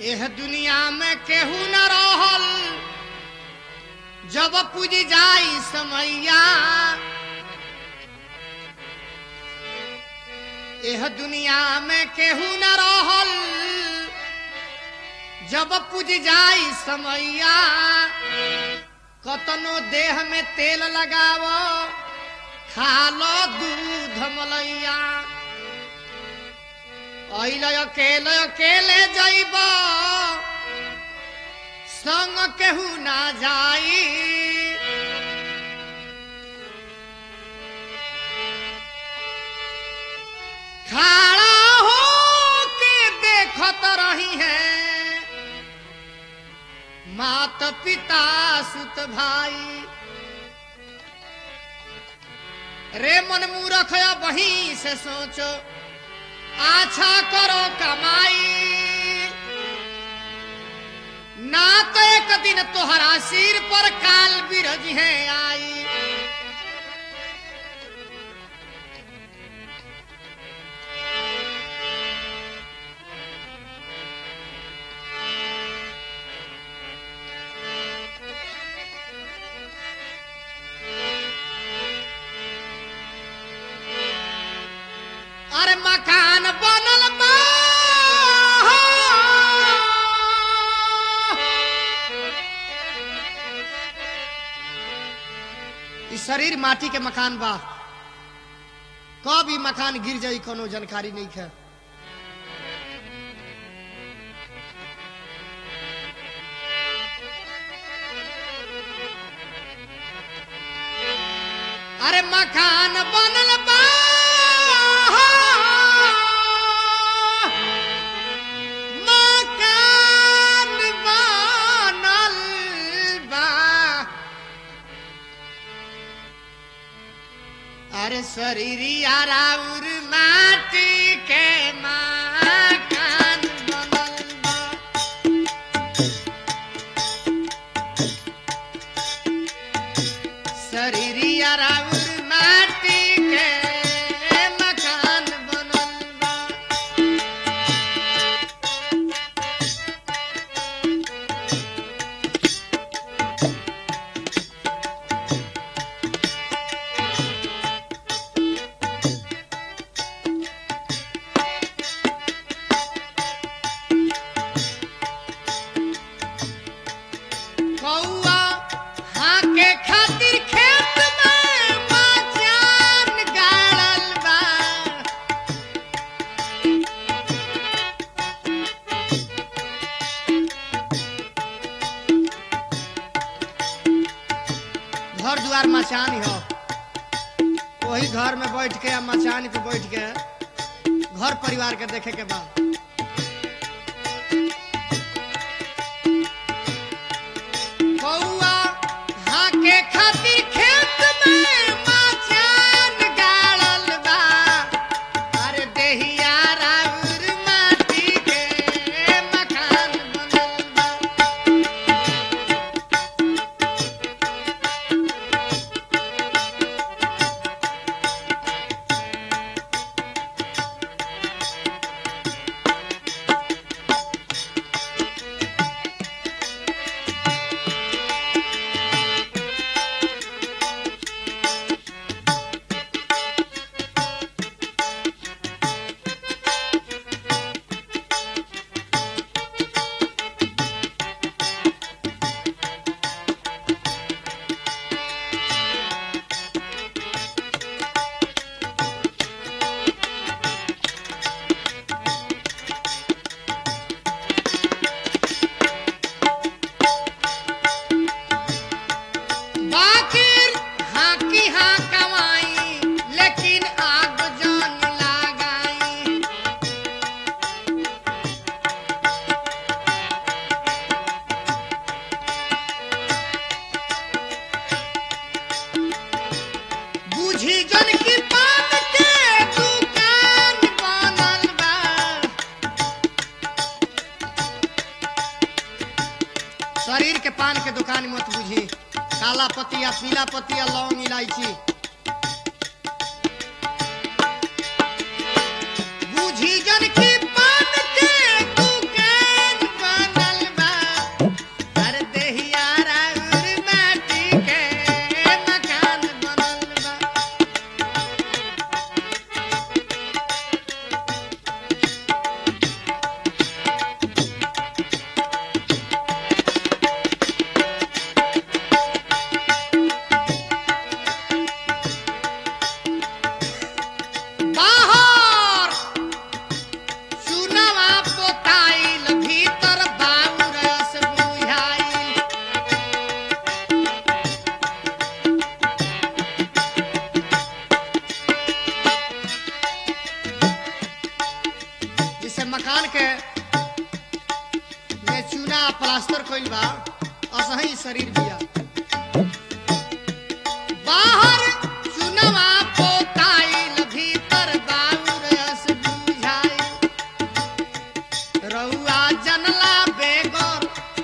एह दुनिया में केहू न रहल जब पूज जाई समैया। एह दुनिया में केहू न रहल जब पूज जाई समैया। कतनो देह में तेल लगावो खालो दूध मलैया। अकेले अकेले जाइब संग केहू ना जाई। खड़ा हो के देखत रही है मात पिता सुत भाई। रे मन मूर्ख वहीं से सोचो अच्छा करो कमाई। ना तो एक दिन तोहरा सिर पर काल बिरज है आई। अरे मकान बनल बा इस शरीर माटी के मकान बा। कब ई मकान गिर जाई कोनो जानकारी नहीं है। अरे मकान बनल बा शरीरिया राउर माटी के मकान बनल बा। शरीरिया राउर माटी के मकान बनल बा। घर द्वार मचान हो वही घर में बैठ के या मचान पे बैठ के घर परिवार के देखे के बाद कौआ हाके खातिर खेत में मचान गाड़ल बा। अरे देहिया राउर माटी के मकान बनल बा। शरीर के पान के दुकान मत बुझी। काला पत्तिया पीला पत्तिया लौंग इलायची बुझी जन की पान के दुकान पर बा असही शरीर बिया बाहर चुनवा पोताइल भीतर बाउर रस बुझाई रउआ जनला बेगर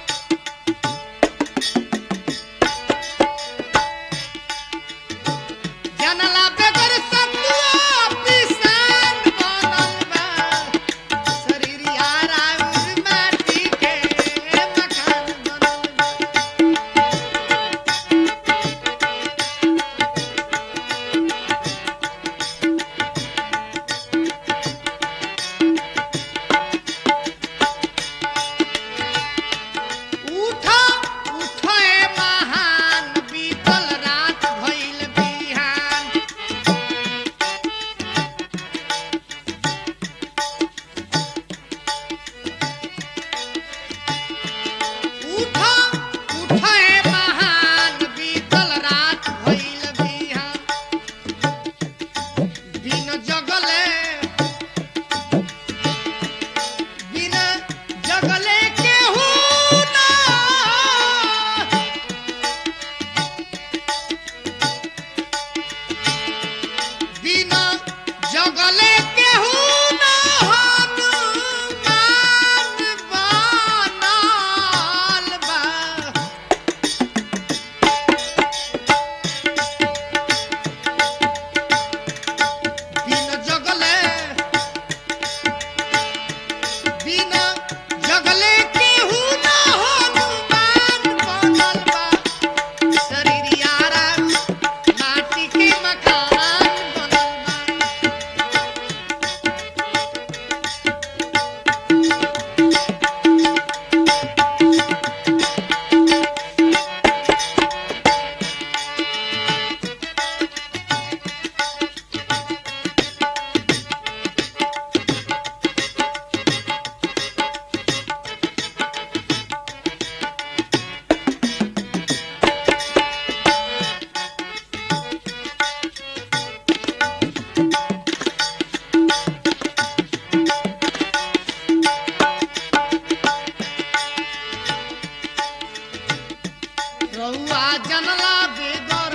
जनला बेगर सतुआ पिसान बनल बा शरीर यारा माटी के मकान बनल बा उठा उठे महान बीतल रात भइल बिहान उठा उठे महान बीतल रात भइल बिहान बिन जगले बिन जगले केहू ना बिन जगले केहू ना हनुमान बनल बा बिन जगले बिन जगले केहू ना हनुमान बनल बा शरीर यारा माटी के मकान बनल बा रउआ जनला बेगर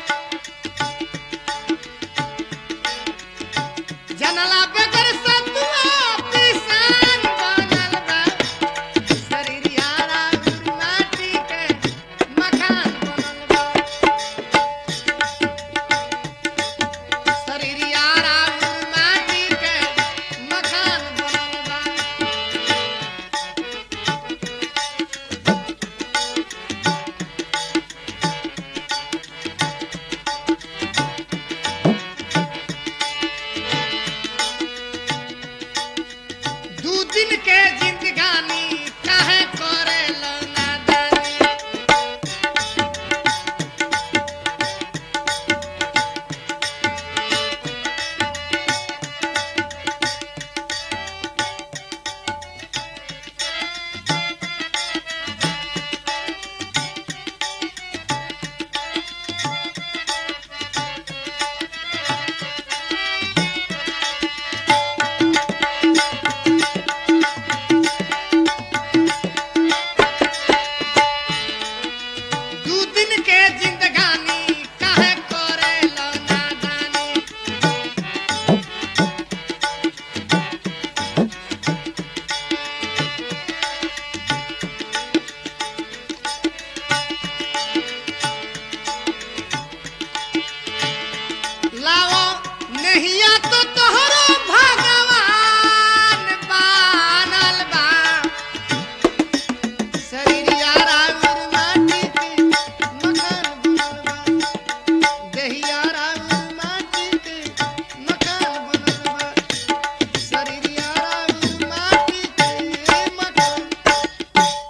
जनला बेगर सतुआ पिसान बनल बा शरीर यारा माटी के मकान बनल बा शरीर यारा माटी के मकान बनल बा दू दिन के जिंदगानी काहे करेलो नादानी दू दिन के जिंदगानी काहे करेलो नादानी लाओ नहिया तो